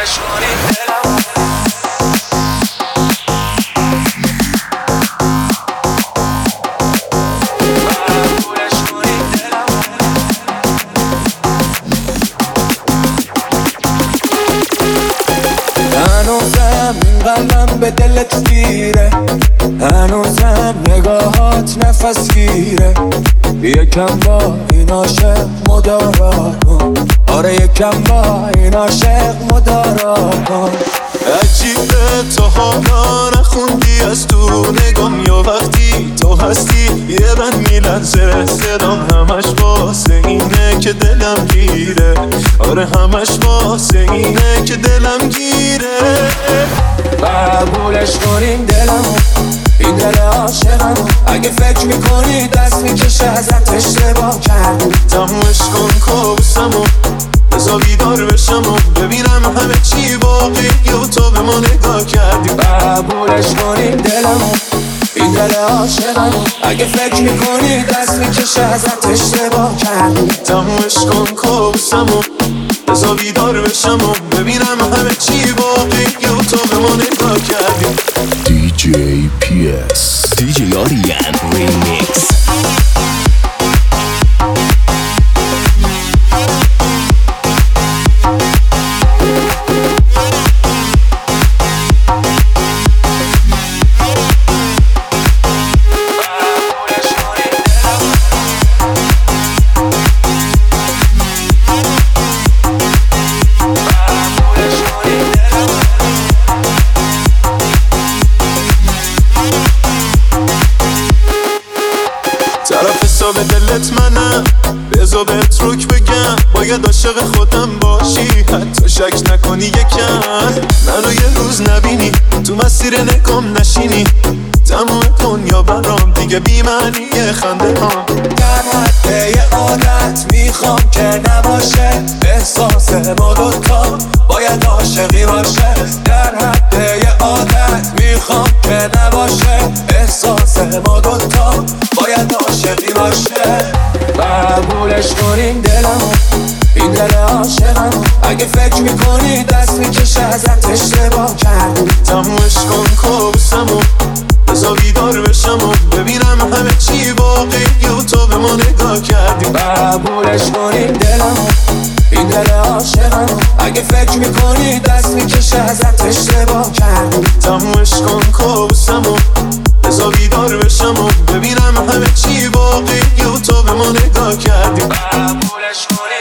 قبولش کنی دلم هنوزم این قلبم به دلت گیره، هنوزم نگاهات نفس گیره. یکم با این عاشق مدارا کن، آره یکم با این عاشق مدارا کن. عجیبه تا حالا نخوندی از تو نگام، یا وقتی تو هستی یه بند میلرزه صدام، همش واسه اینه که دلم گیره، آره همش واسه اینه که دلم گیره. قبولش کنین دلم، این دل عاشقم. اگه فکر میکنی دست میکشه ازت اشتباه کردی، تمومش کن کابوسمو، بذار بیدار بشم و ببینم همه چی واقعی و تو به ما نگاه کردی. قبولش کنین دلم، این دل عاشقم. اگه فکر میکنی دست میکشه ازت اشتباه کردی، تمومش کن کابوسمو، بذار بیدار بشم و ببینم همه چی واقعی و تو به ما نگاه کردی. DJ PS DJ Orion Remix. طرف حساب دلت منم، بذار بهت روک بگم، باید عاشق خودم باشی، حتی شک نکنی یکم منو یه روز نبینی، تو مسیر نکام نشینی، تمام دنیا برام دیگه بی معنی خنده هم. در حد یه عادت میخوام که نباشه، احساس ما دوتا باید عاشقی باشه. در حد یه عادت میخوام که نباشه، احساس ما دوتا باید عاشقی باشه. قبولش کنین دلم، این دل عاشقم. اگه فکر میکنی دست میکشه ازت اشتباه کردی، تمومش کن کابوسمو، بذار بیدار بشم و ببینم همه چی واقعی و تو به ما نگاه کردی. قبولش کنین دلم، این دل عاشقم. اگه فکر میکنی دست میکشه ازت اشتباه کردی، تمومش کن کابوسمو، بذار بیدار بشم و ببینم همه چی واقعی و تو به ما نگاه کردی. قبولش کنی